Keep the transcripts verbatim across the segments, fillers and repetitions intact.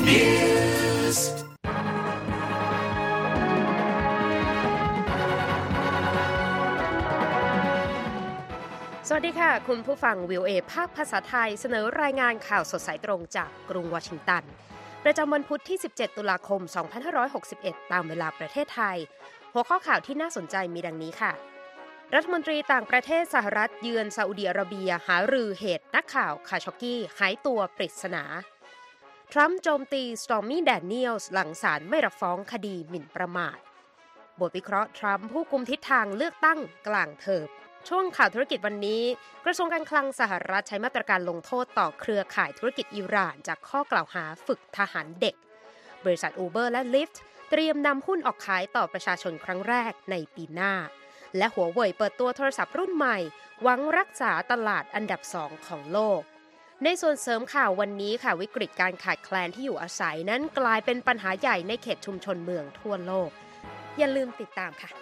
Newsสวัสดีค่ะคุณผู้ฟัง วี โอ เอ ภาคภาษาไทยเสนอรายงานข่าวสดสายตรงจากกรุงวอชิงตันประจำวันพุธที่สิบเจ็ดตุลาคมสองพันห้าร้อยหกสิบเอ็ดตามเวลาประเทศไทยหัวข้อข่าวที่น่าสนใจมีดังนี้ค่ะรัฐมนตรีต่างประเทศสหรัฐเยือนซาอุดิอาระเบียหารือเหตุนักข่าวคาโชกี้หายตัวปริศนาทรัมป์โจมตีสตอร์มี่แดเนียลส์หลังศาลไม่รับฟ้องคดีหมิ่นประมาทบทวิเคราะห์ทรัมป์ผู้กุมทิศทางเลือกตั้งกลางเทอมช่วงข่าวธุรกิจวันนี้กระทรวงการคลังสหรัฐใช้มาตรการลงโทษต่อเครือข่ายธุรกิจอิหร่านจากข้อกล่าวหาฝึกทหารเด็กบริษัท Uber และ Lyft เตรียมนำหุ้นออกขายต่อประชาชนครั้งแรกในปีหน้าและหัวเว่ยเปิดตัวโทรศัพท์รุ่นใหม่หวังรักษาตลาดอันดับสองของโลกในส่วนเสริมข่าววันนี้ค่ะวิกฤตการขาดแคลนที่อยู่อาศัยนั้นกลายเป็นปัญหาใหญ่ในเขตชุมชนเมืองทั่วโลกอย่าลืมติดตามค่ะ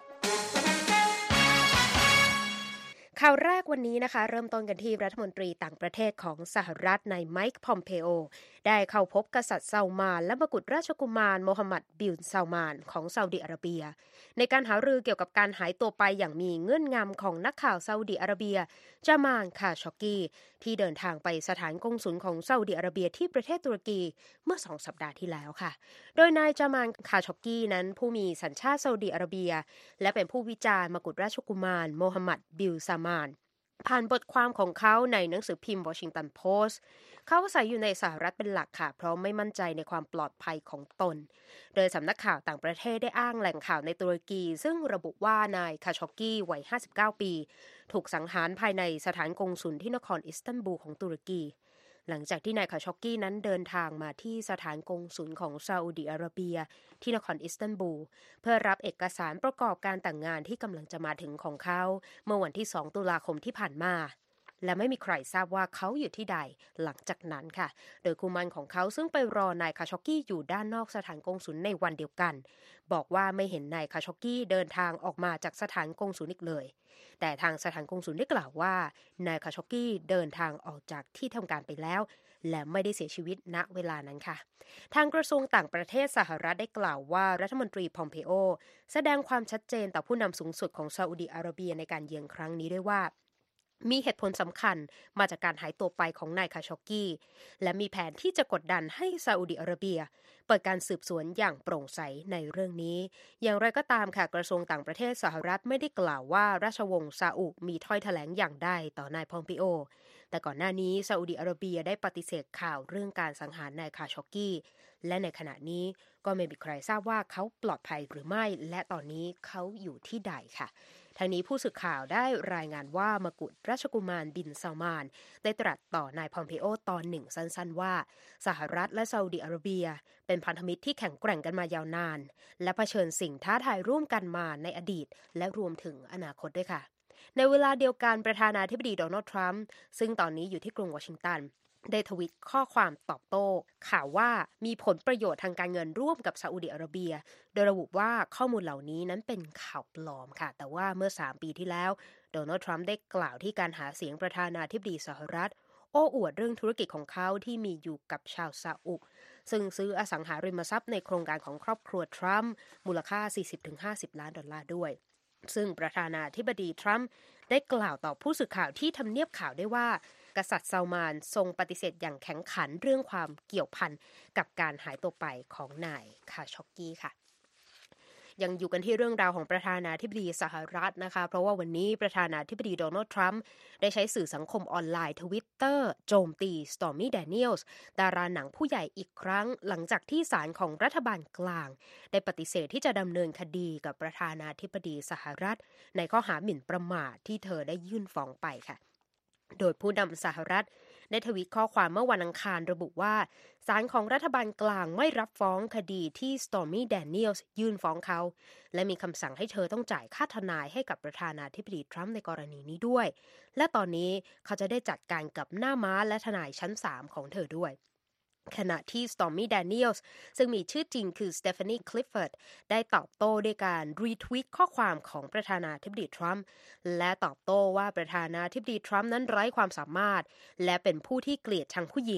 ข่าวแรกวันนี้นะคะเริ่มต้นกันที่รัฐมนตรีต่างประเทศของสหรัฐนายไมค์พอมเพโอได้เข้าพบกษัตริย์ซาอุมานและมกุฎราชกุมารโมฮัมหมัดบินซาลมานของซาอุดิอาระเบียในการหารือเกี่ยวกับการหายตัวไปอย่างมีเงื่อนงำของนักข่าวซาอุดิอาระเบียจามานคาชอกีที่เดินทางไปสถานกงสุลของซาอุดิอาระเบียที่ประเทศตุรกีเมื่อสองสัปดาห์ที่แล้วค่ะโดยนายจามานคาชอกีนั้นผู้มีสัญชาติซาอุดิอาระเบียและเป็นผู้วิจารณ์มกุฎราชกุมารโมฮัมหมัดบินซาลมานผ่านบทความของเขาในหนังสือพิมพ์ Washington Post เขาอาศัยอยู่ในสหรัฐเป็นหลักค่ะเพราะไม่มั่นใจในความปลอดภัยของตนโดยสำนักข่าวต่างประเทศได้อ้างแหล่งข่าวในตุรกีซึ่งระบุว่านายคาชอกีวัยห้าสิบเก้าปีถูกสังหารภายในสถานกงสุลที่นครอิสตันบูลของตุรกีหลังจากที่นายคาชอกี้นั้นเดินทางมาที่สถานกงสุลของซาอุดิอาระเบียที่นครอิสตันบูลเพื่อรับเอกสารประกอบการแต่งงานที่กำลังจะมาถึงของเขาเมื่อวันที่สองตุลาคมที่ผ่านมาและไม่มีใครทราบว่าเขาอยู่ที่ใดหลังจากนั้นค่ะโดยกุมารของเขาซึ่งไปรอนายคาชอกี้อยู่ด้านนอกสถานกงสุลในวันเดียวกันบอกว่าไม่เห็นนายคาชอกี้เดินทางออกมาจากสถานกงสุลอีกเลยแต่ทางสถานกงสุลได้กล่าวว่านายคาชอกี้เดินทางออกจากที่ทำการไปแล้วและไม่ได้เสียชีวิตณเวลานั้นค่ะทางกระทรวงต่างประเทศสหรัฐได้กล่าวว่ารัฐมนตรีพอมเพโอแสดงความชัดเจนต่อผู้นำสูงสุดของซาอุดิอาระเบียในการเยือนครั้งนี้ด้วยว่ามีเหตุผลสำคัญมาจากการหายตัวไปของนายคาชอกี้และมีแผนที่จะกดดันให้ซาอุดิอาระเบียเปิดการสืบสวนอย่างโปร่งใสในเรื่องนี้อย่างไรก็ตามค่ะกระทรวงต่างประเทศสหรัฐไม่ได้กล่าวว่าราชวงศ์ซาอุมีถ้อยแถลงอย่างใดต่อนายพอมเพโอแต่ก่อนหน้านี้ซาอุดิอาระเบียได้ปฏิเสธข่าวเรื่องการสังหารนายคาชอกี้และในขณะนี้ก็ไม่มีใครทราบว่าเขาปลอดภัยหรือไม่และตอนนี้เขาอยู่ที่ใดค่ะทางนี้ผู้สื่อข่าวได้รายงานว่ามกุฎราชกุมารบินซาลมานได้ตรัสต่อนายพอมเพโอตอนหนึ่งสั้นๆว่าสหรัฐและซาอุดิอาระเบียเป็นพันธมิตรที่แข็งแกร่งกันมายาวนานและเผชิญสิ่งท้าทายร่วมกันมาในอดีตและรวมถึงอนาคตด้วยค่ะในเวลาเดียวกันประธานาธิบดีโดนัลด์ทรัมป์ซึ่งตอนนี้อยู่ที่กรุงวอชิงตันได้ทวิตข้อความตอบโต้ข่าวว่ามีผลประโยชน์ทางการเงินร่วมกับซาอุดิอาระเบียโดยระบุว่าข้อมูลเหล่านี้นั้นเป็นข่าวปลอมค่ะแต่ว่าเมื่อสามปีที่แล้วโดนัลด์ทรัมป์ได้กล่าวที่การหาเสียงประธานาธิบดีสหรัฐโอ้อวดเรื่องธุรกิจของเขาที่มีอยู่กับชาวซาอุซึ่งซื้ออสังหาริมทรัพย์ในโครงการของครอบครัวทรัมป์มูลค่า สี่สิบถึงห้าสิบ ล้านดอลลาร์ด้วยซึ่งประธานาธิบดีทรัมป์ได้กล่าวต่อผู้สื่อข่าวที่ทำเนียบข่าวได้ว่ากษัตริย์ซาลมานทรงปฏิเสธอย่างแข็งขันเรื่องความเกี่ยวพันกับการหายตัวไปของนายคาชอกี้ค่ะยังอยู่กันที่เรื่องราวของประธานาธิบดีสหรัฐนะคะเพราะว่าวันนี้ประธานาธิบดีโดนัลด์ทรัมป์ได้ใช้สื่อสังคมออนไลน์ Twitter โจมตีสตอร์มี่แดเนียลส์ดาราหนังผู้ใหญ่อีกครั้งหลังจากที่ศาลของรัฐบาลกลางได้ปฏิเสธที่จะดำเนินคดีกับประธานาธิบดีสหรัฐในข้อหาหมิ่นประมาทที่เธอได้ยื่นฟ้องไปค่ะโดยผู้นำสหรัฐได้ทวีตข้อความเมื่อวันอังคารระบุว่าศาลของรัฐบาลกลางไม่รับฟ้องคดีที่ Stormy Daniels ยื่นฟ้องเขาและมีคำสั่งให้เธอต้องจ่ายค่าทนายให้กับประธานาธิบดีทรัมป์ในกรณีนี้ด้วยและตอนนี้เขาจะได้จัดการกับหน้าม้าและทนายชั้นสามของเธอด้วย ขณะที่ Stormy Daniels ซึ่งมีชื่อจริงคือ Stephanie Clifford ได้ตอบโต้ด้วยการรีทวีตข้อความของประธานาธิบดีทรัมป์และตอบโต้ว่าประธานาธิบดีทรัมป์นั้นไร้ความสามารถและเป็นผู้ที่เกลียดชังผู้หญิง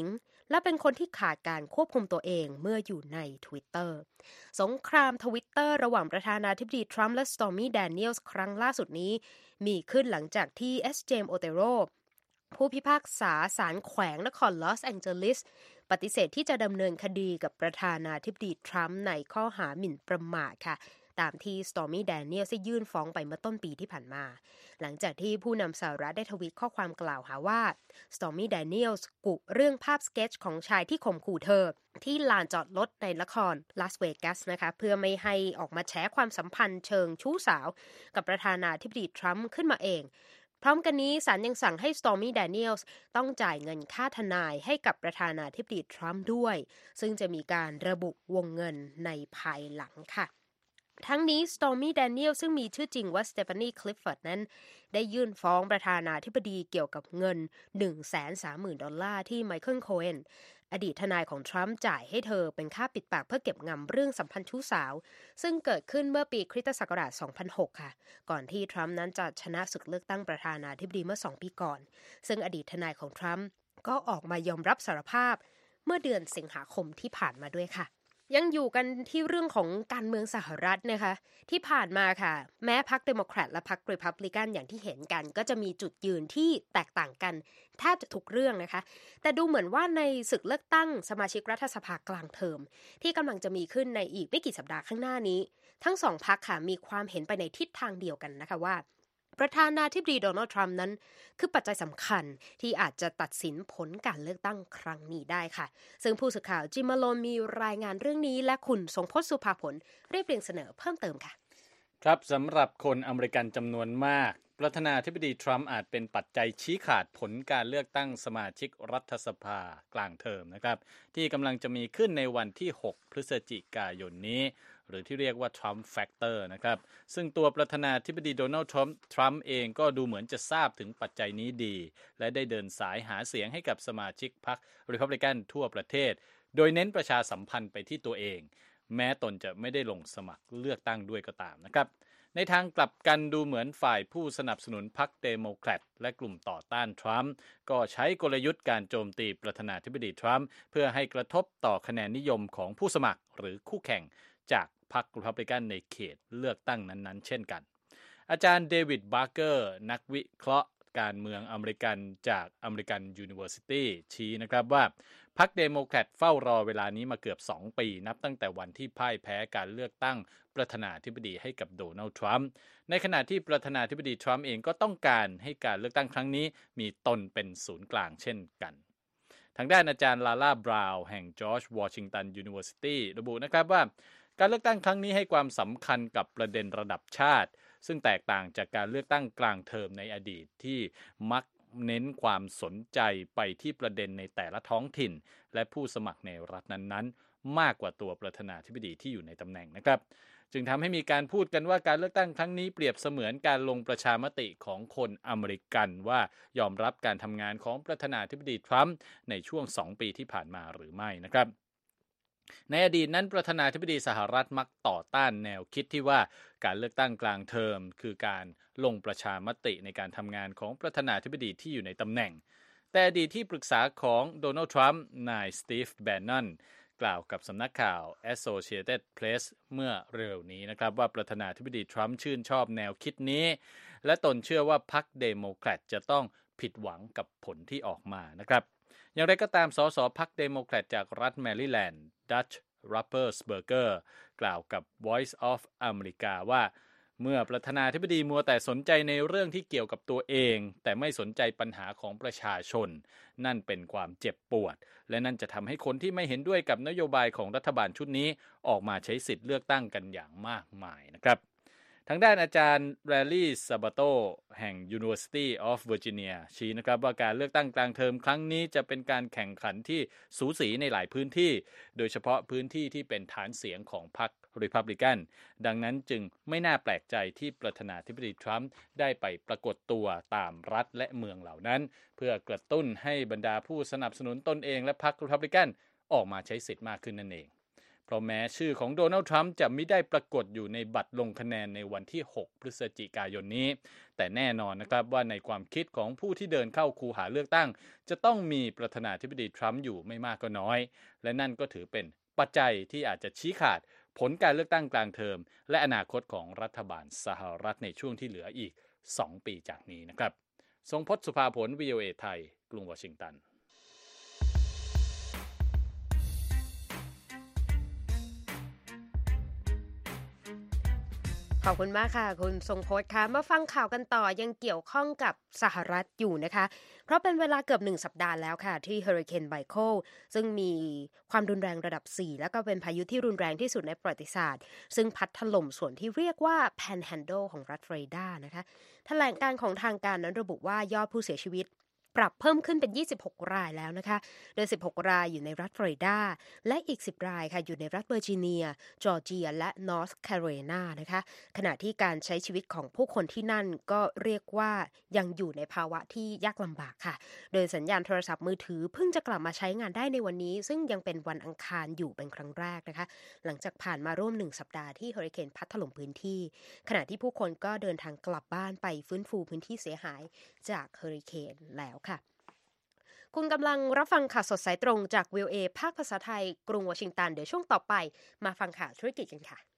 และเป็นคนที่ขาดการควบคุมตัวเองเมื่ออยู่ใน Twitter สงคราม Twitter ระหว่างประธานาธิบดีทรัมป์และ Stormy Daniels ครั้งล่าสุดนี้มีขึ้นหลังจากที่ เอส เจมส์ โอเตโรผู้พิพากษาศาลแขวงนครลอสแองเจลิสปฏิเสธที่จะดำเนินคดีกับประธานาธิบดีทรัมป์ในข้อหาหมิ่นประมาทค่ะตามที่ Stormy Daniels ได้ยื่นฟ้องไปเมื่อต้นปีที่ผ่านมาหลังจากที่ผู้นำสหรัฐได้ทวีตข้อความกล่าวหาว่า Stormy Daniels กุเรื่องภาพสเก็ตช์ของชายที่ข่มขู่เธอที่ลานจอดรถในละครลาสเวกัสนะคะเพื่อไม่ให้ออกมาแฉความสัมพันธ์เชิงชู้สาวกับประธานาธิบดีทรัมป์ขึ้นมาเองพร้อมกันนี้ศาลยังสั่งให้ Stormy Daniels ต้องจ่ายเงินค่าทนายให้กับประธานาธิบดีทรัมป์ด้วยซึ่งจะมีการระบุวงเงินในภายหลังค่ะทั้งนี้ Stormy Daniels ซึ่งมีชื่อจริงว่า Stephanie Clifford นั้นได้ยื่นฟ้องประธานาธิบดีเกี่ยวกับเงิน หนึ่งแสนสามหมื่น ดอลลาร์ที่ไมเคิลโคเอนอดีตทนายของทรัมป์จ่ายให้เธอเป็นค่าปิดปากเพื่อเก็บงำเรื่องสัมพันธ์ชู้สาวซึ่งเกิดขึ้นเมื่อปีคริสตศักราช สองพันหก ค่ะก่อนที่ทรัมป์นั้นจะชนะศึกเลือกตั้งประธานาธิบดีเมื่อสองปีก่อนซึ่งอดีตทนายของทรัมป์ก็ออกมายอมรับสารภาพเมื่อเดือนสิงหาคมที่ผ่านมาด้วยค่ะยังอยู่กันที่เรื่องของการเมืองสหรัฐนะคะที่ผ่านมาค่ะแม้พรรคเดโมแครตและพรรครีพับลิกันอย่างที่เห็นกันก็จะมีจุดยืนที่แตกต่างกันแทบจะทุกเรื่องนะคะแต่ดูเหมือนว่าในศึกเลือกตั้งสมาชิกรัฐสภากลางเทอมที่กำลังจะมีขึ้นในอีกไม่กี่สัปดาห์ข้างหน้านี้ทั้งสองพรรคค่ะมีความเห็นไปในทิศทางเดียวกันนะคะว่าประธานาธิบดีโดนัลด์ทรัมป์นั้นคือปัจจัยสำคัญที่อาจจะตัดสินผลการเลือกตั้งครั้งนี้ได้ค่ะซึ่งผู้สื่อข่าวจิมมาโลนมีรายงานเรื่องนี้และคุณทรงพจน์สุภาผลเรียบเรียงเสนอเพิ่มเติมค่ะครับสำหรับคนอเมริกันจำนวนมากประธานาธิบดีทรัมป์อาจเป็นปัจจัยชี้ขาดผลการเลือกตั้งสมาชิกรัฐสภากลางเทอมนะครับที่กำลังจะมีขึ้นในวันที่หกพฤศจิกายนนี้หรือที่เรียกว่า Trump Factor นะครับซึ่งตัวประธานาธิบดีโดนัลด์ทรัมป์เองก็ดูเหมือนจะทราบถึงปัจจัยนี้ดีและได้เดินสายหาเสียงให้กับสมาชิกพรรครีพับลิกันทั่วประเทศโดยเน้นประชาสัมพันธ์ไปที่ตัวเองแม้ตนจะไม่ได้ลงสมัครเลือกตั้งด้วยก็ตามนะครับในทางกลับกันดูเหมือนฝ่ายผู้สนับสนุนพรรคเดโมแครตและกลุ่มต่อต้านทรัมป์ก็ใช้กลยุทธ์การโจมตีประธานาธิบดีทรัมป์เพื่อให้กระทบต่อคะแนนนิยมของผู้สมัครหรือคู่แข่งจากพรรครีพับลิกันในเขตเลือกตั้งนั้นๆเช่นกันอาจารย์เดวิดบาร์เกอร์นักวิเคราะห์การเมืองอเมริกันจากอเมริกันยูนิเวอร์ซิตี้ชี้นะครับว่าพรรคเดโมแครตเฝ้ารอเวลานี้มาเกือบสองปีนับตั้งแต่วันที่พ่ายแพ้การเลือกตั้งประธานาธิบดีให้กับโดนัลด์ทรัมป์ในขณะที่ประธานาธิบดีทรัมป์เองก็ต้องการให้การเลือกตั้งครั้งนี้มีตนเป็นศูนย์กลางเช่นกันทางด้านอาจารย์ลาล่าบราวน์แห่งจอร์จวอชิงตันยูนิเวอร์ซิตี้ระบุนะครับว่าการเลือกตั้งครั้งนี้ให้ความสำคัญกับประเด็นระดับชาติซึ่งแตกต่างจากการเลือกตั้งกลางเทอมในอดีตที่มักเน้นความสนใจไปที่ประเด็นในแต่ละท้องถิ่นและผู้สมัครในรัฐนั้นๆมากกว่าตัวประธานาธิบดีที่อยู่ในตำแหน่งนะครับจึงทำให้มีการพูดกันว่าการเลือกตั้งครั้งนี้เปรียบเสมือนการลงประชามติของคนอเมริกันว่ายอมรับการทำงานของประธานาธิบดีทรัมป์ในช่วงสองปีที่ผ่านมาหรือไม่นะครับในอดีตนั้นประธานาธิบดีสหรัฐมักต่อต้านแนวคิดที่ว่าการเลือกตั้งกลางเทอมคือการลงประชามติในการทำงานของประธานาธิบดีที่อยู่ในตำแหน่งแต่อดีตที่ปรึกษาของโดนัลด์ทรัมป์นายสตีฟแบนนอนกล่าวกับสำนักข่าว Associated Press เมื่อเร็วนี้นะครับว่าประธานาธิบดีทรัมป์ชื่นชอบแนวคิดนี้และตนเชื่อว่าพรรคเดโมแครตจะต้องผิดหวังกับผลที่ออกมานะครับอย่างไรก็ตามสสพรรคเดโมแครตจากรัฐแมริแลนด์ดัชรัปเปอร์สเบอร์เกอร์กล่าวกับ Voice of America ว่าเมื่อประธานาธิบดีมัวแต่สนใจในเรื่องที่เกี่ยวกับตัวเองแต่ไม่สนใจปัญหาของประชาชนนั่นเป็นความเจ็บปวดและนั่นจะทำให้คนที่ไม่เห็นด้วยกับนโยบายของรัฐบาลชุดนี้ออกมาใช้สิทธิ์เลือกตั้งกันอย่างมากมายนะครับทางด้านอาจารย์แรลลี่ซาบาโตแห่ง University of Virginia ชี้นะครับว่าการเลือกตั้งกลางเทอมครั้งนี้จะเป็นการแข่งขันที่สูสีในหลายพื้นที่โดยเฉพาะพื้นที่ที่เป็นฐานเสียงของพรรครีพับลิกันดังนั้นจึงไม่น่าแปลกใจที่ประธานาธิบดีทรัมป์ได้ไปปรากฏตัวตามรัฐและเมืองเหล่านั้นเพื่อกระตุ้นให้บรรดาผู้สนับสนุนตนเองและพรรครีพับลิกันออกมาใช้สิทธิ์มากขึ้นนั่นเองเพราะแม้ชื่อของโดนัลด์ทรัมป์จะไม่ได้ปรากฏอยู่ในบัตรลงคะแนนในวันที่หกพฤศจิกายนนี้แต่แน่นอนนะครับว่าในความคิดของผู้ที่เดินเข้าคูหาเลือกตั้งจะต้องมีประธานาธิบดีทรัมป์อยู่ไม่มากก็น้อยและนั่นก็ถือเป็นปัจจัยที่อาจจะชี้ขาดผลการเลือกตั้งกลางเทอมและอนาคตของรัฐบาลสหรัฐในช่วงที่เหลืออีกสองปีจากนี้นะครับทรงพจน์ สุภาผล วี โอ เอ ไทยกรุงวอชิงตันขอบคุณมากค่ะคุณทรงพจน์ค่ะมาฟังข่าวกันต่อยังเกี่ยวข้องกับสหรัฐอยู่นะคะเพราะเป็นเวลาเกือบหนึ่งสัปดาห์แล้วค่ะที่เฮอริเคนไมเคิลซึ่งมีความรุนแรงระดับสี่แล้วก็เป็นพายุที่รุนแรงที่สุดในประวัติศาสตร์ซึ่งพัดถล่มส่วนที่เรียกว่าแพนแฮนเดิลของรัฐฟลอริดานะคะแถลงการของทางการนั้นระบุว่ายอดผู้เสียชีวิตปรับเพิ่มขึ้นเป็นยี่สิบหกรายแล้วนะคะโดยสิบหกรายอยู่ในรัฐฟลอริดาและอีกสิบรายค่ะอยู่ในรัฐเวอร์จิเนียจอร์เจียและนอร์ทแคโรไลนานะคะขณะที่การใช้ชีวิตของผู้คนที่นั่นก็เรียกว่ายังอยู่ในภาวะที่ยากลำบากค่ะโดยสัญญาณโทรศัพท์มือถือเพิ่งจะกลับมาใช้งานได้ในวันนี้ซึ่งยังเป็นวันอังคารอยู่เป็นครั้งแรกนะคะหลังจากผ่านมาร่วมหนึ่งสัปดาห์ที่เฮอริเคนพัดถล่มพื้นที่ขณะที่ผู้คนก็เดินทางกลับบ้านไปฟื้นฟูพื้นที่เสียหายจากเฮอริเคนแล้วค่ะคุณกำลังรับฟังข่าวสดสายตรงจาก วี โอ เอ ภาคภาษาไทยกรุงวอชิงตันเดี๋ยวช่วงต่อไปมาฟังข่าวธุรกิจกันค่ะ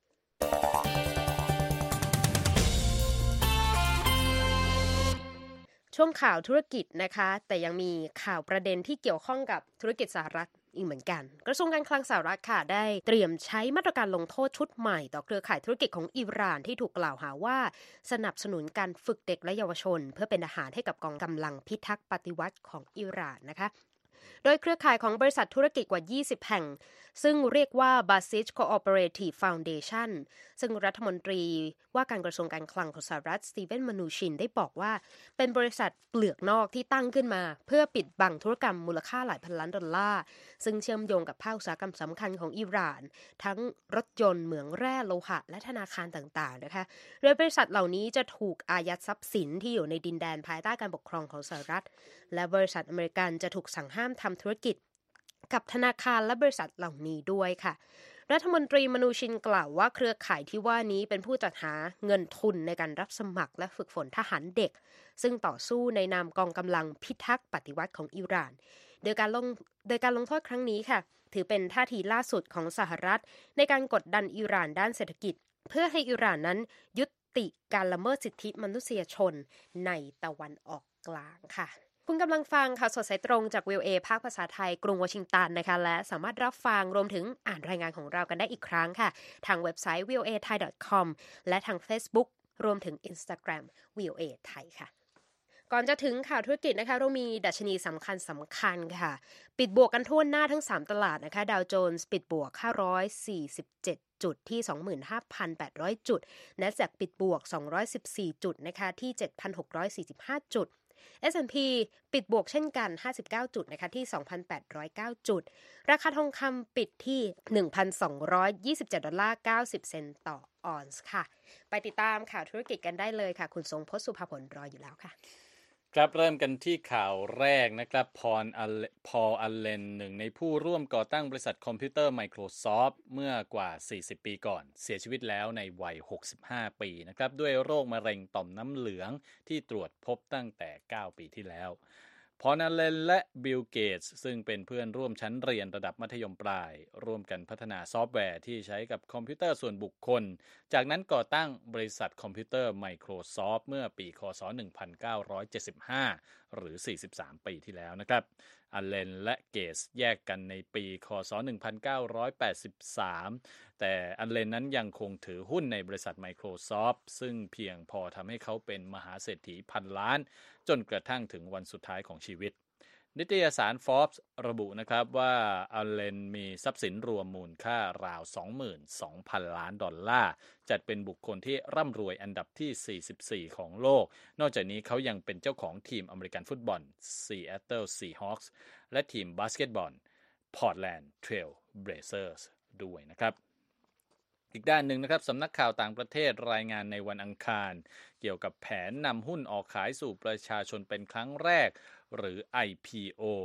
ช่วงข่าวธุรกิจนะคะแต่ยังมีข่าวประเด็นที่เกี่ยวข้องกับธุรกิจสหรัฐอีกเหมือนกันกระทรวงการคลังสหรัฐค่ะได้เตรียมใช้มาตรการลงโทษชุดใหม่ต่อเครือข่ายธุรกิจของอิหร่านที่ถูกกล่าวหาว่าสนับสนุนการฝึกเด็กและเยาวชนเพื่อเป็นทหารให้กับกองกำลังพิทักษ์ปฏิวัติของอิหร่านนะคะโดยเครือข่ายของบริษัทธุรกิจกว่ายี่สิบแห่งซึ่งเรียกว่า Basic Cooperative Foundation ซึ่งรัฐมนตรีว่าการกระทรวงการคลังของสหรัฐสตีเวน มานูชินได้บอกว่าเป็นบริษัทเปลือกนอกที่ตั้งขึ้นมาเพื่อปิดบังธุรกรรมมูลค่าหลายพันล้านดอลลาร์ซึ่งเชื่อมโยงกับภาคอุตสาหกรรมสำคัญของอิหร่านทั้งรถยนต์เหมืองแร่โลหะและธนาคารต่างๆนะคะโดยบริษัทเหล่านี้จะถูกอายัดทรัพย์สินที่อยู่ในดินแดนภายใต้การปกครองของสหรัฐและบริษัทอเมริกันจะถูกสั่งห้ามทำธุรกิจกับธนาคารและบริษัทเหล่านี้ด้วยค่ะรัฐมนตรีมานูชินกล่าวว่าเครือข่ายที่ว่านี้เป็นผู้จัดหาเงินทุนในการรับสมัครและฝึกฝนทหารเด็กซึ่งต่อสู้ในนามกองกำลังพิทักษ์ปฏิวัติของอิหร่านโดยการลงโดยการลงโทษครั้งนี้ค่ะถือเป็นท่าทีล่าสุดของสหรัฐในการกดดันอิหร่านด้านเศรษฐกิจเพื่อให้อิหร่านนั้นยุติการละเมิดสิทธิมนุษยชนในตะวันออกกลางค่ะคุณกำลังฟังข่าวสดสายตรงจาก วี โอ เอ ภาคภาษาไทยกรุงวอชิงตันนะคะและสามารถรับฟังรวมถึงอ่านรายงานของเรากันได้อีกครั้งค่ะทางเว็บไซต์ วี โอ เอ ไทย ดอท คอม และทาง Facebook รวมถึง Instagram วี โอ เอ ไทยค่ะก่อนจะถึงข่าวธุรกิจนะคะเรามีดัชนีสำคัญสำคัญค่ะปิดบวกกันทั่วหน้าทั้งสามตลาดนะคะดาวโจนส์ปิดบวกห้าร้อยสี่สิบเจ็ดจุดที่ สองหมื่นห้าพันแปดร้อย จุด NASDAQ ปิดบวกสองร้อยสิบสี่จุดนะคะที่ เจ็ดพันหกร้อยสี่สิบห้า จุดเอส แอนด์ พี ปิดบวกเช่นกันห้าสิบเก้าจุดนะคะที่ สองพันแปดร้อยเก้า จุดราคาทองคำปิดที่ หนึ่งพันสองร้อยยี่สิบเจ็ดดอลลาร์เก้าสิบเซนต์ต่อออนซ์ค่ะไปติดตามข่าวธุรกิจกันได้เลยค่ะคุณทรงพจน์ สุภาผลรออยู่แล้วค่ะครับเริ่มกันที่ข่าวแรกนะครับพอลพอลอัลเลนหนึ่งในผู้ร่วมก่อตั้งบริษัทคอมพิวเตอร์ Microsoft เมื่อกว่าสี่สิบปีก่อนเสียชีวิตแล้วในวัยหกสิบห้าปีนะครับด้วยโรคมะเร็งต่อมน้ำเหลืองที่ตรวจพบตั้งแต่เก้าปีที่แล้วพอลอัลเลนและบิล เกตส์ซึ่งเป็นเพื่อนร่วมชั้นเรียนระดับมัธยมปลายร่วมกันพัฒนาซอฟต์แวร์ที่ใช้กับคอมพิวเตอร์ส่วนบุคคลจากนั้นก่อตั้งบริษัทคอมพิวเตอร์ Microsoft เมื่อปีค.ศ. หนึ่งพันเก้าร้อยเจ็ดสิบห้าหรือสี่สิบสามปีที่แล้วนะครับอัลเลนและเกตส์แยกกันในปีค.ศ. หนึ่งพันเก้าร้อยแปดสิบสามแต่อัลเลนนั้นยังคงถือหุ้นในบริษัท Microsoft ซึ่งเพียงพอทำให้เขาเป็นมหาเศรษฐีพันล้านจนกระทั่งถึงวันสุดท้ายของชีวิตนิตยสาร Forbes ระบุนะครับว่าอัลเลนมีทรัพย์สินรวมมูลค่าราว สองหมื่นสองพัน ล้านดอลลาร์จัดเป็นบุคคลที่ร่ำรวยอันดับที่สี่สิบสี่ของโลกนอกจากนี้เขายังเป็นเจ้าของทีมอเมริกันฟุตบอล Seattle Seahawks และทีมบาสเกตบอล Portland Trail Blazers ด้วยนะครับอีกด้านหนึ่งนะครับสำนักข่าวต่างประเทศรายงานในวันอังคารเกี่ยวกับแผนนำหุ้นออกขายสู่ประชาชนเป็นครั้งแรกหรือ ไอ พี โอ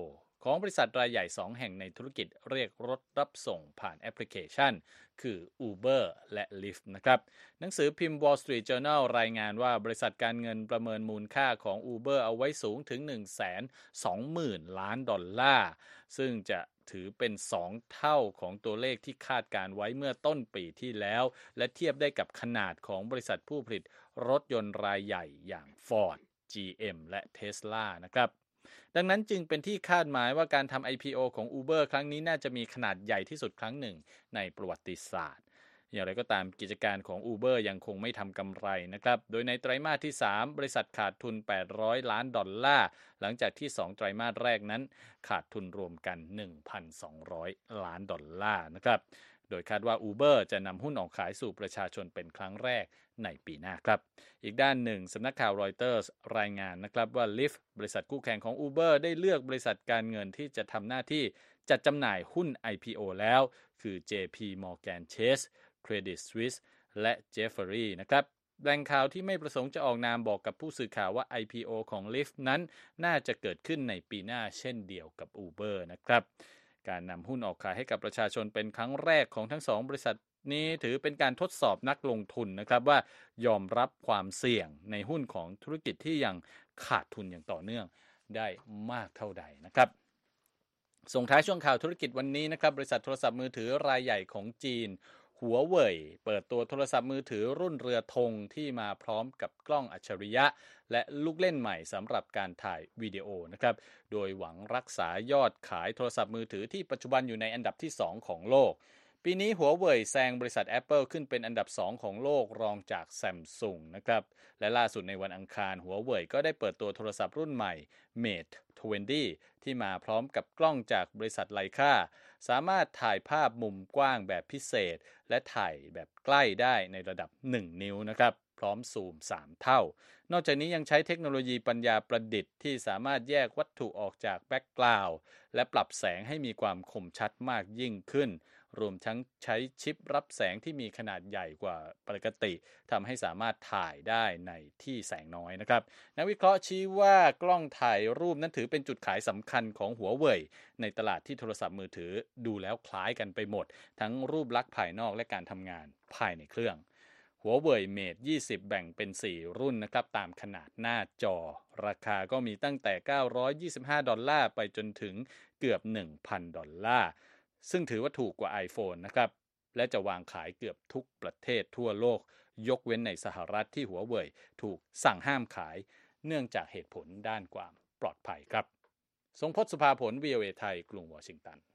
ของบริษัทรายใหญ่สองแห่งในธุรกิจเรียกรถรับส่งผ่านแอปพลิเคชันคือ Uber และ Lyft นะครับหนังสือพิมพ์ Wall Street Journal รายงานว่าบริษัทการเงินประเมินมูลค่าของ Uber เอาไว้สูงถึง หนึ่งแสนสองหมื่น ล้านดอลลาร์ซึ่งจะถือเป็นสองเท่าของตัวเลขที่คาดการไว้เมื่อต้นปีที่แล้วและเทียบได้กับขนาดของบริษัทผู้ผลิตรถยนต์รายใหญ่อย่าง Ford จี เอ็ม และ Tesla นะครับดังนั้นจึงเป็นที่คาดหมายว่าการทำ ไอ พี โอ ของ Uber ครั้งนี้น่าจะมีขนาดใหญ่ที่สุดครั้งหนึ่งในประวัติศาสตร์อย่างไรก็ตามกิจการของ Uber ยังคงไม่ทำกำไรนะครับโดยในไตรมาสที่สามบริษัทขาดทุนแปดร้อยล้านดอลลาร์หลังจากที่สองไตรมาสแรกนั้นขาดทุนรวมกัน หนึ่งพันสองร้อย ล้านดอลลาร์นะครับโดยคาดว่า Uber จะนำหุ้นออกขายสู่ประชาชนเป็นครั้งแรกในปีหน้าครับอีกด้านหนึ่งสำนักข่าว Reuters รายงานนะครับว่า Lyft บริษัทคู่แข่งของ Uber ได้เลือกบริษัทการเงินที่จะทำหน้าที่จัดจำหน่ายหุ้น ไอ พี โอ แล้วคือ เจ พี Morgan Chase Credit Suisse และ Jefferies นะครับแหล่งข่าวที่ไม่ประสงค์จะออกนามบอกกับผู้สื่อข่าวว่า ไอ พี โอ ของ Lyft นั้นน่าจะเกิดขึ้นในปีหน้าเช่นเดียวกับ Uber นะครับการนำหุ้นออกขายให้กับประชาชนเป็นครั้งแรกของทั้งสองบริษัทนี้ถือเป็นการทดสอบนักลงทุนนะครับว่ายอมรับความเสี่ยงในหุ้นของธุรกิจที่ยังขาดทุนอย่างต่อเนื่องได้มากเท่าใดนะครับส่งท้ายช่วงข่าวธุรกิจวันนี้นะครับบริษัทโทรศัพท์มือถือรายใหญ่ของจีนหัวเว่ยเปิดตัวโทรศัพท์มือถือรุ่นเรือธงที่มาพร้อมกับกล้องอัจฉริยะและลูกเล่นใหม่สำหรับการถ่ายวิดีโอนะครับโดยหวังรักษายอดขายโทรศัพท์มือถือที่ปัจจุบันอยู่ในอันดับที่สองของโลกปีนี้หัวเว่ยแซงบริษัท Apple ขึ้นเป็นอันดับสองของโลกรองจาก Samsung นะครับและล่าสุดในวันอังคารหัวเว่ยก็ได้เปิดตัวโทรศัพท์รุ่นใหม่ Mate ยี่สิบ ที่มาพร้อมกับกล้องจากบริษัทไลคาสามารถถ่ายภาพมุมกว้างแบบพิเศษและถ่ายแบบใกล้ได้ในระดับหนึ่งนิ้วนะครับพร้อมซูมสามเท่านอกจากนี้ยังใช้เทคโนโลยีปัญญาประดิษฐ์ที่สามารถแยกวัตถุออกจากแบ็กกราวด์และปรับแสงให้มีความคมชัดมากยิ่งขึ้นรวมทั้งใช้ชิปรับแสงที่มีขนาดใหญ่กว่าปกติทำให้สามารถถ่ายได้ในที่แสงน้อยนะครับนักวิเคราะห์ชี้ว่ากล้องถ่ายรูปนั้นถือเป็นจุดขายสำคัญของหัวเว่ยในตลาดที่โทรศัพท์มือถือดูแล้วคล้ายกันไปหมดทั้งรูปลักษณ์ภายนอกและการทำงานภายในเครื่องหัวเว่ย Mate ยี่สิบแบ่งเป็นสี่รุ่นนะครับตามขนาดหน้าจอราคาก็มีตั้งแต่เก้าร้อยยี่สิบห้าดอลลาร์ไปจนถึงเกือบ หนึ่งพัน ดอลลาร์ซึ่งถือว่าถูกกว่า iPhone นะครับและจะวางขายเกือบทุกประเทศทั่วโลกยกเว้นในสหรัฐที่หัวเว่ยถูกสั่งห้ามขายเนื่องจากเหตุผลด้านความปลอดภัยครับทรงพจน์สุภาผล วี โอ เอ ไทยกรุงวอชิงตัน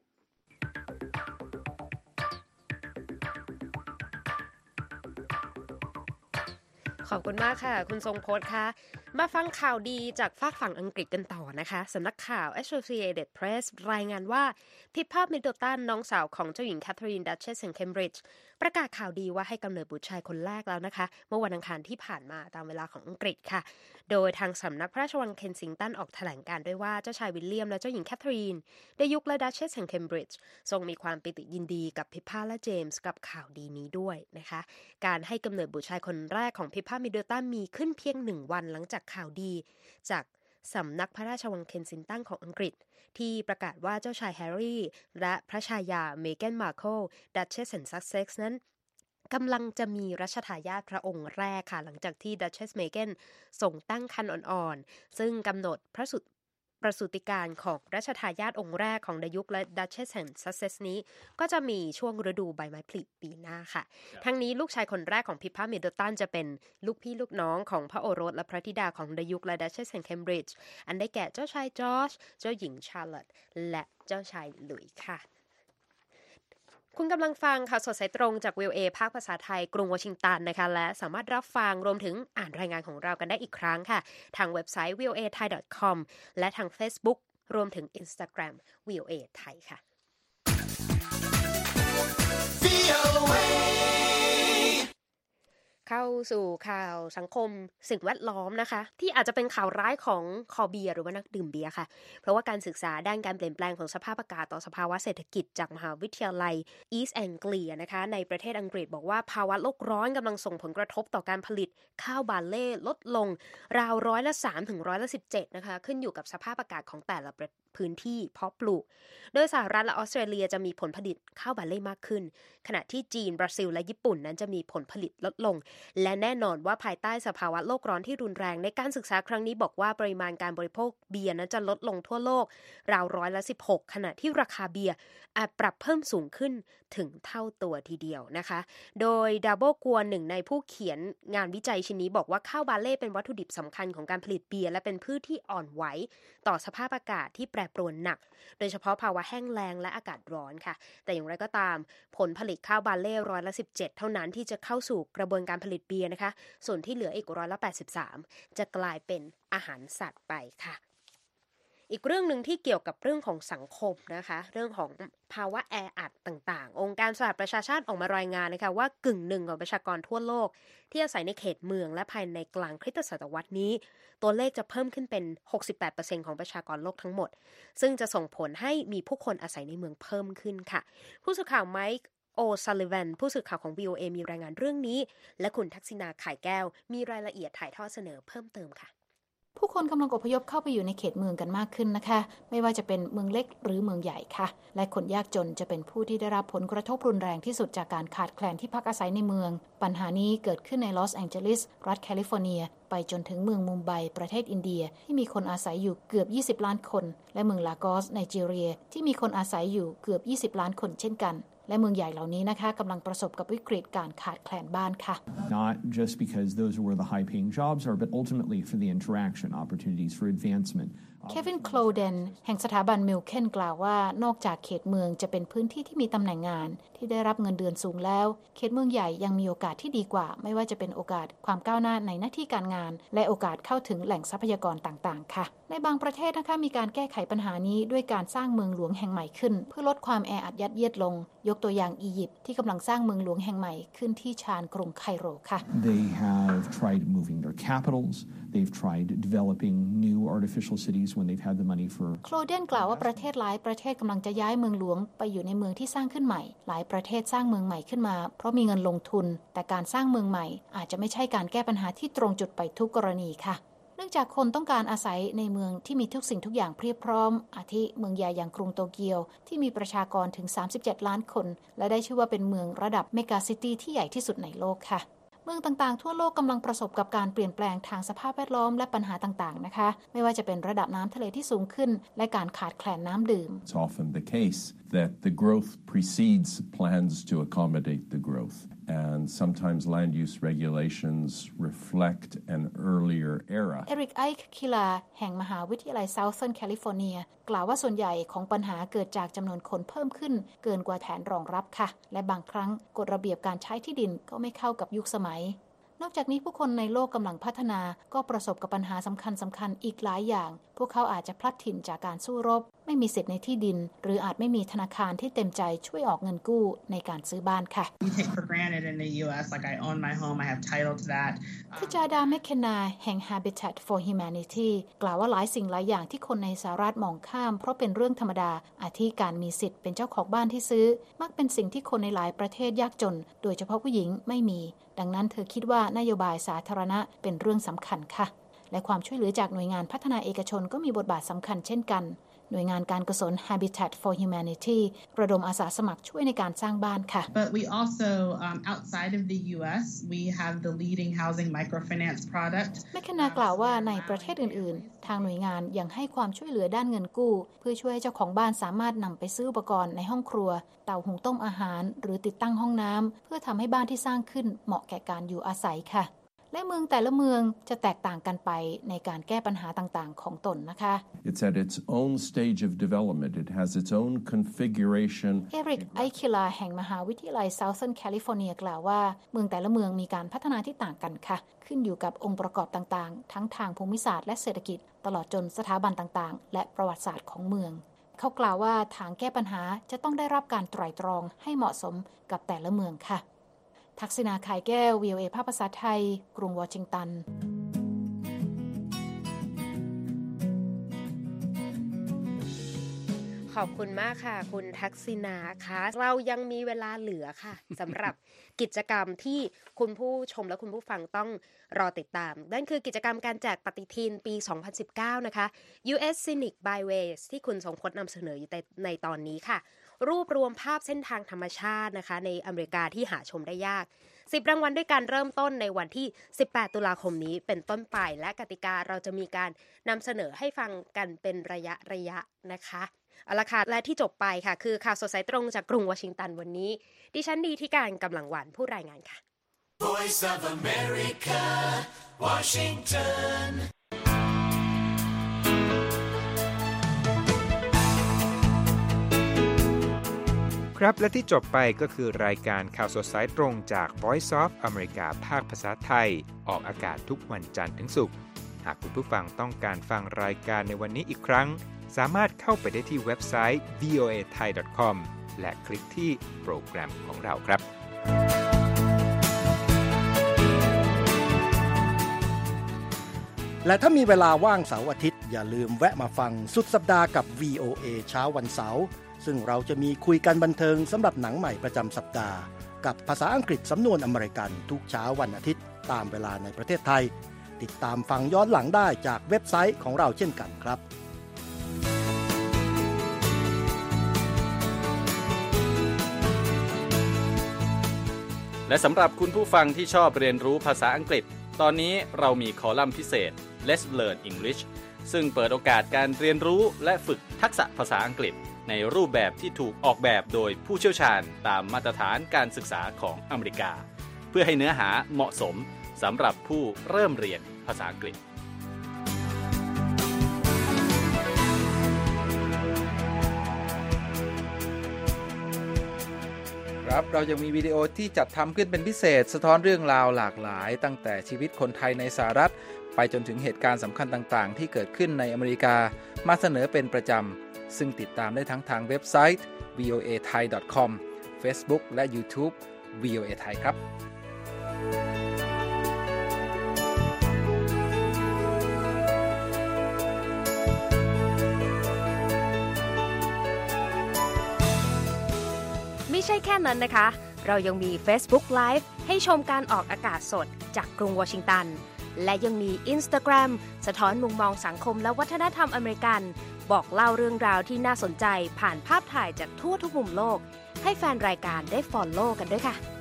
ขอบคุณมากค่ะคุณทรงพจน์ค่ะมาฟังข่าวดีจากฝากฝั่งอังกฤษกันต่อนะคะสำนักข่าว Associated Press รายงานว่าพิพพามิดเดิลตันน้องสาวของเจ้าหญิงแคทเธอรีนดัชเชสแห่งเคมบริดจ์ประกาศข่าวดีว่าให้กำเนิดบุตรชายคนแรกแล้วนะคะเมื่อวันอังคารที่ผ่านมาตามเวลาของอังกฤษค่ะโดยทางสำนักพระราชวังเคนซิงตันออกแถลงการด้วยว่าเจ้าชายวิลเลียมและเจ้าหญิงแคทเธอรีนได้ยุคและดัชเชสแห่งเคมบริดจ์ทรงมีความปิติยินดีกับพิพพาและเจมส์กับข่าวดีนี้ด้วยนะคะการให้กำเนิดบุตรชายคนแรกของพิพพามิดเดิลตันมีขึ้นเพียงหนึ่งวันหลังจากข่าวดีจากสำนักพระราชวังเคนซิงตันของอังกฤษที่ประกาศว่าเจ้าชายแฮร์รี่และพระชายาเมแกนมาร์เคิลดัชเชสแห่งซัสเซ็กซ์นั้นกำลังจะมีรัชทายาทพระองค์แรกค่ะหลังจากที่ดัชเชสเมแกนส่งตั้งครรภ์อ่อนๆซึ่งกำหนดพระสุประสูติการของรัชทายาทองค์แรกของดายุคและดัชเชสแห่งซัสเซ็กซ์นี้ก็จะมีช่วงฤดูใบไม้ผลิปีหน้าค่ะทั้งนี้ลูกชายคนแรกของพิพพามิดเดิลตันจะเป็นลูกพี่ลูกน้องของพระโอรสและพระธิดาของดายุคและดัชเชสแห่งเคมบริดจ์อันได้แก่เจ้าชายจอร์จเจ้าหญิงชาร์ลอตต์และเจ้าชายหลุยส์ค่ะคุณกำลังฟังข่าวสดสายตรงจาก วี โอ เอ ภาคภาษาไทยกรุงวอชิงตันนะคะและสามารถรับฟังรวมถึงอ่านรายงานของเรากันได้อีกครั้งค่ะทางเว็บไซต์ วี โอ เอ ไทย ดอท คอม และทาง Facebook รวมถึง Instagram วี โอ เอ ไทยค่ะเข้าสู่ข่าวสังคมสิ่งแวดล้อมนะคะที่อาจจะเป็นข่าวร้ายของคอเบียร์หรือว่านักดื่มเบียร์ค่ะเพราะว่าการศึกษาด้านการเปลี่ยนแปลงของสภาพอากาศต่อสภาวะเศรษฐกิจจากมหาวิทยาลัย East Anglia นะคะในประเทศอังกฤษบอกว่าภาวะโลกร้อนกำลังส่งผลกระทบต่อการผลิตข้าวบาเล่ลดลงราวร้อยละสามถึงร้อยละสิบเจ็ดนะคะขึ้นอยู่กับสภาพอากาศของแต่ละพื้นที่เพาะปลูกโดยสหรัฐและออสเตรเลียจะมีผลผลิตข้าวบาเล่มากขึ้นขณะที่จีนบราซิลและญี่ปุ่นนั้นจะมีผลผลิตลดลงและแน่นอนว่าภายใต้สภาวะโลกร้อนที่รุนแรงในการศึกษาครั้งนี้บอกว่าปริมาณการบริโภคเบียร์นั้นจะลดลงทั่วโลกราวร้อยละสิบหกขณะที่ราคาเบียร์อาจปรับเพิ่มสูงขึ้นถึงเท่าตัวทีเดียวนะคะโดยดับเบิลกัวหนึ่งในผู้เขียนงานวิจัยชิ้นนี้บอกว่าข้าวบาเล่เป็นวัตถุดิบสำคัญของการผลิตเบียร์และเป็นพืชที่อ่อนไหวต่อสภาพอากาศที่แปรปรวนหนักโดยเฉพาะภาวะแห้งแล้งและอากาศร้อนค่ะแต่อย่างไรก็ตามผลผลิตข้าวบาเล่ร้อยละสิบเจ็ดเท่านั้นที่จะเข้าสู่กระบวนการผลิตเบียร์นะคะส่วนที่เหลืออีกร้อยละแปดสิบสามจะกลายเป็นอาหารสัตว์ไปค่ะอีกเรื่องหนึ่งที่เกี่ยวกับเรื่องของสังคมนะคะเรื่องของภาวะแออัดต่างๆองค์การสหประชาชาติออกมารายงานนะคะว่ากึ่งหนึ่งของประชากรทั่วโลกที่อาศัยในเขตเมืองและภายในกลางคริสตศตวรรษนี้ตัวเลขจะเพิ่มขึ้นเป็น หกสิบแปดเปอร์เซ็นต์ ของประชากรโลกทั้งหมดซึ่งจะส่งผลให้มีผู้คนอาศัยในเมืองเพิ่มขึ้นค่ะผู้สื่อข่าวไมค์โอซัลลิแวนผู้สื่อข่าวของ วี โอ เอ มีรายงานเรื่องนี้และคุณทักษิณาข่ายแก้วมีรายละเอียดถ่ายทอดเสนอเพิ่มเติมค่ะผู้คนกำลังอพยพเข้าไปอยู่ในเขตเมืองกันมากขึ้นนะคะไม่ว่าจะเป็นเมืองเล็กหรือเมืองใหญ่ค่ะและคนยากจนจะเป็นผู้ที่ได้รับผลกระทบรุนแรงที่สุดจากการขาดแคลนที่พักอาศัยในเมืองปัญหานี้เกิดขึ้นในลอสแองเจลิสรัฐแคลิฟอร์เนียไปจนถึงเมืองมุมไบประเทศอินเดียที่มีคนอาศัยอยู่เกือบยี่สิบล้านคนและเมืองลากอสไนจีเรียที่มีคนอาศัยอยู่เกือบยี่สิบล้านคนเช่นกันและเมืองใหญ่เหล่านี้นะคะกำลังประสบกับวิกฤตการขาดแคลนบ้านค่ะ Not just because those are where the high-paying jobs are, but ultimately for the interaction, opportunities for advancement. เควิน โคลเดนแห่งสถาบันมิลเคนกล่าวว่านอกจากเขตเมืองจะเป็นพื้นที่ที่มีตำแหน่งงานที่ได้รับเงินเดือนสูงแล้วเขตเมืองใหญ่ยังมีโอกาสที่ดีกว่าไม่ว่าจะเป็นโอกาสความก้าวหน้าในหน้าที่การงานและโอกาสเข้าถึงแหล่งทรัพยากรต่างๆค่ะในบางประเทศนะคะมีการแก้ไขปัญหานี้ด้วยการสร้างเมืองหลวงแห่งใหม่ขึ้นเพื่อลดความแออัดยัดเยียดลงยกตัวอย่างอียิปต์ที่กำลังสร้างเมืองหลวงแห่งใหม่ขึ้นที่ชานกรุงไคโรค่ะ They have tried moving their capitals. They've tried developing new artificial cities when they've had the money for โคลเดนกล่าวว่าประเทศหลายประเทศกำลังจะย้ายเมืองหลวงไปอยู่ในเมืองที่สร้างขึ้นใหม่หลายประเทศสร้างเมืองใหม่ขึ้นมาเพราะมีเงินลงทุนแต่การสร้างเมืองใหม่อาจจะไม่ใช่การแก้ปัญหาที่ตรงจุดไปทุกกรณีค่ะเนื่องจากคนต้องการอาศัยในเมืองที่มีทุกสิ่งทุกอย่างเพียบพร้อมอาทิเมืองใหญ่อย่างกรุงโตเกียวที่มีประชากรถึงสามสิบเจ็ดล้านคนและได้ชื่อว่าเป็นเมืองระดับเมกะซิตี้ที่ใหญ่ที่สุดในโลกค่ะเมืองต่างๆทั่วโลกกำลังประสบกับการเปลี่ยนแปลงทางสภาพแวดล้อมและปัญหาต่างๆนะคะไม่ว่าจะเป็นระดับน้ำทะเลที่สูงขึ้นและการขาดแคลนน้ำดื่ม It's often the case that the growth precedes plans to accommodate the growth and sometimes land use regulations reflect an earlier era เอริก ไอค์คิลาแห่งมหาวิทยาลัย Southern California กล่าวว่าส่วนใหญ่ของปัญหาเกิดจากจำนวนคนเพิ่มขึ้นเกินกว่าแผนรองรับค่ะและบางครั้งกฎระเบียบการใช้ที่ดินก็ไม่เข้ากับยุคสมัยนอกจากนี้ผู้คนในโลกกำลังพัฒนาก็ประสบกับปัญหาสำคัญสำคัญอีกหลายอย่างพวกเขาอาจจะพลัดถิ่นจากการสู้รบไม่มีสิทธิ์ในที่ดินหรืออาจไม่มีธนาคารที่เต็มใจช่วยออกเงินกู้ในการซื้อบ้านค่ะ We take for granted in the ยู เอสlike I own my home I have title to that ทจาดาแมคเคนนาแห่ง Habitat for Humanity กล่าวว่าหลายสิ่งหลายอย่างที่คนในสหรัฐมองข้ามเพราะเป็นเรื่องธรรมดาอาทิการมีสิทธิ์เป็นเจ้าของบ้านที่ซื้อมักเป็นสิ่งที่คนในหลายประเทศยากจนโดยเฉพาะผู้หญิงไม่มีดังนั้นเธอคิดว่านโยบายสาธารณะเป็นเรื่องสำคัญค่ะและความช่วยเหลือจากหน่วยงานพัฒนาเอกชนก็มีบทบาทสำคัญเช่นกันหน่วยงานการกุศล Habitat for Humanity ระดมอาสาสมัครช่วยในการสร้างบ้านค่ะ But we also um, outside of the ยู เอสwe have the leading housing microfinance product แมคเคนนากล่าวว่าในประเทศอื่นๆทางหน่วยงานยังให้ความช่วยเหลือด้านเงินกู้เพื่อช่วยให้เจ้าของบ้านสามารถนำไปซื้ออุปกรณ์ในห้องครัวเตาหุงต้มอาหารหรือติดตั้งห้องน้ำเพื่อทำให้บ้านที่สร้างขึ้นเหมาะแก่การอยู่อาศัยค่ะและเมืองแต่ละเมืองจะแตกต่างกันไปในการแก้ปัญหาต่างๆของตนนะคะ It's at its own stage of development. It has its own configuration. เอริก ไอคิลาแห่งมหาวิทยาลัย Southern California กล่าวว่าเมืองแต่ละเมืองมีการพัฒนาที่ต่างกันค่ะขึ้นอยู่กับองค์ประกอบต่างๆทั้งทางภูมิศาสตร์และเศรษฐกิจตลอดจนสถาบันต่างๆและประวัติศาสตร์ของเมืองเขากล่าวว่าทางแก้ปัญหาจะต้องได้รับการไตร่ตรองให้เหมาะสมกับแต่ละเมืองค่ะทักษิณาข่ายแก้ว วี โอ เอ ภาคภาษาไทยกรุงวอชิงตันขขอบคุณมากค่ะคุณทักษิณาค่ะเรายังมีเวลาเหลือค่ะสำหรับกิจกรรมที่คุณผู้ชมและคุณผู้ฟังต้องรอติดตามนั่นคือกิจกรรมการแจกปฏิทินปีสองพันสิบเก้านะคะ ยู เอส Scenic Byways ที่คุณทรงพจน์นำเสนออยู่ในตอนนี้ค่ะรวบรวมภาพเส้นทางธรรมชาตินะคะในอเมริกาที่หาชมได้ยากสิบรางวัลด้วยการเริ่มต้นในวันที่สิบแปดตุลาคมนี้เป็นต้นไปและกติกาเราจะมีการนำเสนอให้ฟังกันเป็นระยะระยะนะคะเอาละค่ะและที่จบไปค่ะคือข่าวสดสายตรงจากกรุงวอชิงตันวันนี้ดิฉันดีที่การกำลังหวานผู้รายงานค่ะ Voice of America Washingtonครับและที่จบไปก็คือรายการข่าวสดสายตรงจาก Voice of America ภาคภาษาไทยออกอากาศทุกวันจันทร์ถึงศุกร์หากคุณผู้ฟังต้องการฟังรายการในวันนี้อีกครั้งสามารถเข้าไปได้ที่เว็บไซต์ วี โอ เอ ไทย ดอท คอม และคลิกที่โปรแกรมของเราครับและถ้ามีเวลาว่างเสาร์อาทิตย์อย่าลืมแวะมาฟังสุดสัปดาห์กับ วี โอ เอ เช้าวันเสาร์ซึ่งเราจะมีคุยกันบันเทิงสำหรับหนังใหม่ประจำสัปดาห์กับภาษาอังกฤษสำนวนอเมริกันทุกเช้าวันอาทิตย์ตามเวลาในประเทศไทยติดตามฟังย้อนหลังได้จากเว็บไซต์ของเราเช่นกันครับและสำหรับคุณผู้ฟังที่ชอบเรียนรู้ภาษาอังกฤษตอนนี้เรามีคอลัมน์พิเศษ Let's Learn English ซึ่งเปิดโอกาสการเรียนรู้และฝึกทักษะภาษาอังกฤษในรูปแบบที่ถูกออกแบบโดยผู้เชี่ยวชาญตามมาตรฐานการศึกษาของอเมริกาเพื่อให้เนื้อหาเหมาะสมสำหรับผู้เริ่มเรียนภาษาอังกฤษครับเรายังมีวิดีโอที่จัดทำขึ้นเป็นพิเศษสะท้อนเรื่องราวหลากหลายตั้งแต่ชีวิตคนไทยในสหรัฐไปจนถึงเหตุการณ์สำคัญต่างๆที่เกิดขึ้นในอเมริกามาเสนอเป็นประจำซึ่งติดตามได้ทั้งทางเว็บไซต์ วี โอ เอ ไทย ดอท คอม Facebook และ YouTube วี โอ เอ ไทยครับไม่ใช่แค่นั้นนะคะเรายังมี Facebook Live ให้ชมการออกอากาศสดจากกรุงวอชิงตันและยังมี Instagram สะท้อนมุมมองสังคมและวัฒนธรรมอเมริกันบอกเล่าเรื่องราวที่น่าสนใจผ่านภาพถ่ายจากทั่วทุกมุมโลกให้แฟนรายการได้ follow กันด้วยค่ะ